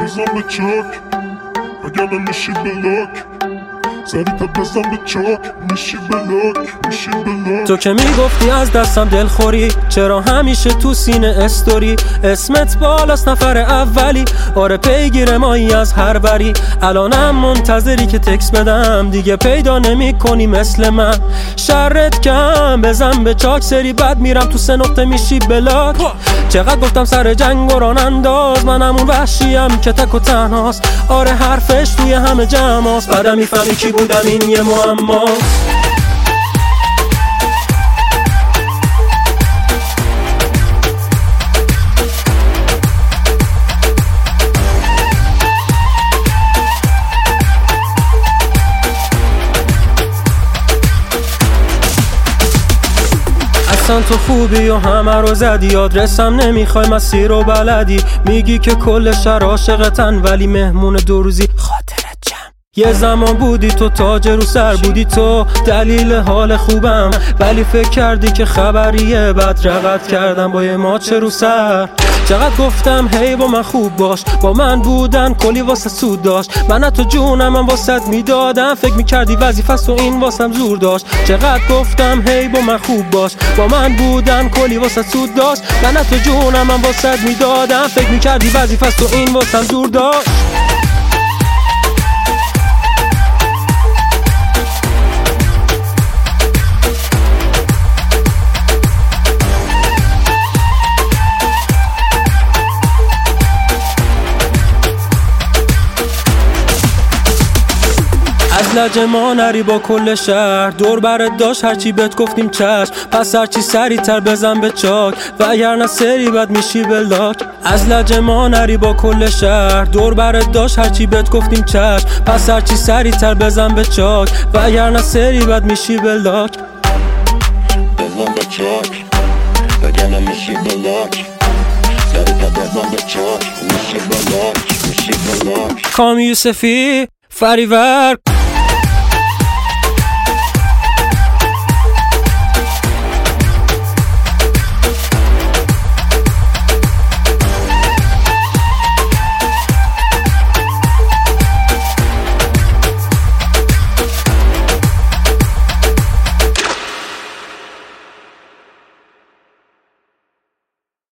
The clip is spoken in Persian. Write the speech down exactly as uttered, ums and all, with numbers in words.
بزن به چاک وگرنه میشی بلاک، سریع‌تر بزن به چاک میشی بلاک میشی بلاک. تو که میگفتی از دستم دلخوری، چرا همیشه تو سینه استوری؟ اسمت بالاست نفر اولی، آره پیگیر مایی از هر بری. الانم منتظری که تکس بدم، دیگه پیدا نمی کنی مثل من. شرت کم بزن به چاک، سری بعد میرم تو سه نقطه میشی بلاک. چقدر گفتم سر جنگ و ران انداز، من همون وحشیم که تک و تنهاست. آره حرفش توی همه جمعاست، بعدم میفهمی کی بودم، این یه معماست. اصلا تو خوبی و همه رو زدی، آدرسم نمیخوای مسیر رو بلدی. میگی که کل شهر عاشقتن ولی مهمون دو روزی خاطرت جمع. یه زمان بودی تو تاج رو سر، بودی تو دلیل حال خوبم، ولی فکر کردی که خبریه. بعد رقت کردم با یه ماچ رو سر. چقدر گفتم هی با من خوب باش، با من بودن کلی واسه سود داشت. من تو جونم من واسه میدادم، فکر میکردی وظیفه‌ست و این واسم زور داشت. چقدر گفتم هی با من خوب باش، با من بودن کلی واسه سود داشت. من تو جونم من واسه میدادم، فکر میکردی وظیفه‌ست و این واسم زور داشت. از لجه ما نری با کل شهر، دور برت داشت هرچی بهت گفتیم چشم. پس هرچی سری تر بزن به چاک، و اگر نه سری بد میشی بلاک. از لجه ما نری با کل شهر، دور برت داشت هرچی بهت گفتیم چشم. پس هرچی سری تر بزن به چاک، و اگر نه سری بد میشی بلاک. بزن به چاک وگرنه میشی بلاک، سریع‌تر بزن به چاک میشی بلاک میشی بلاک. کامی یوسفی فریور.